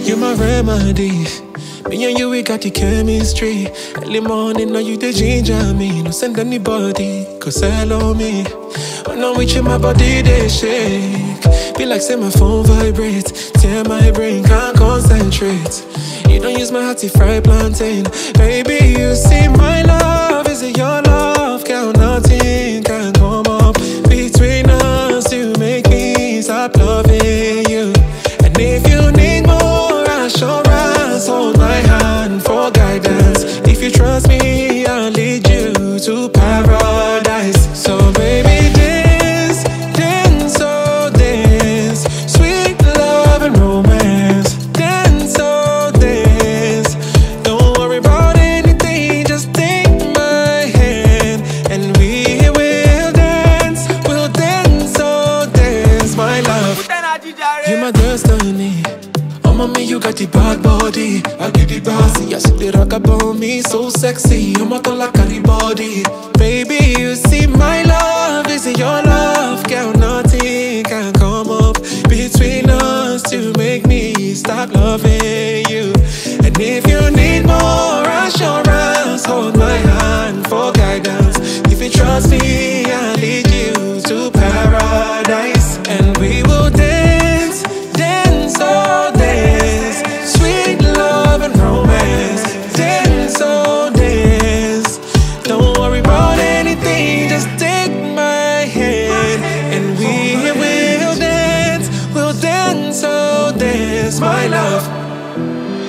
You're my remedy. Me and you, we got the chemistry. Early morning, now you the ginger me. No send anybody, cause hello me. When I'm with you, my body, they shake. Be like, say my phone vibrates. Tear my brain, can't concentrate. You don't use my heart to fry plantain. Baby, you see my love. Is it your love? Girl, nothing can come up between us to make me stop loving you. And if you need more assurance, hold my hand for guidance. If you trust me, I'll lead you to paradise. So baby, dance, dance, oh dance. Sweet love and romance. Dance, oh dance. Don't worry about anything, just take my hand and we will dance. We'll dance, oh dance, my love. You're my destiny. Oh, mommy, you got the bad body. I get the bossy. I see the rock about me, so sexy. I'm not like a body. Baby, you see my love. Is it your love? Girl, nothing can come up between us to make me stop loving you. And if you need more assurance, hold my hand for guidance. If you trust me, I'll lead you to paradise. And we will dance, dance, oh dance. Sweet love and romance. Dance, oh dance. Don't worry about anything, just take my hand and we will dance. We'll dance, oh dance, my love.